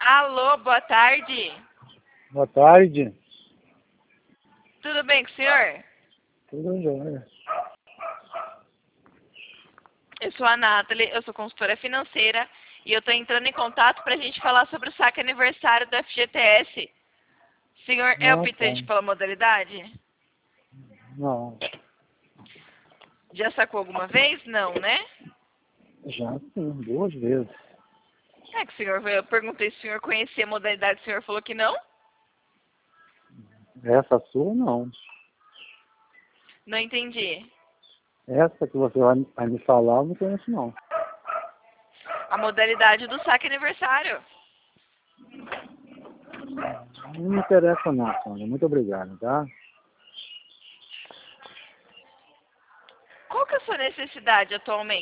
Alô, boa tarde. Boa tarde. Tudo bem com o senhor? Tudo jóia. Eu sou a Nathalie, eu sou consultora financeira e eu estou entrando em contato para a gente falar sobre o saque aniversário do FGTS. O senhor é optante pela modalidade? Não, Já sacou alguma vez? Não, né? já sim, 2 vezes. É que o senhor, eu perguntei se o senhor conhecia a modalidade, o senhor falou que não? Essa sua, não. Não entendi. Essa que você vai me falar, eu não conheço, não. A modalidade do saque aniversário. Não me interessa, não, Sônia. Muito obrigado, tá? Qual que é a sua necessidade atualmente?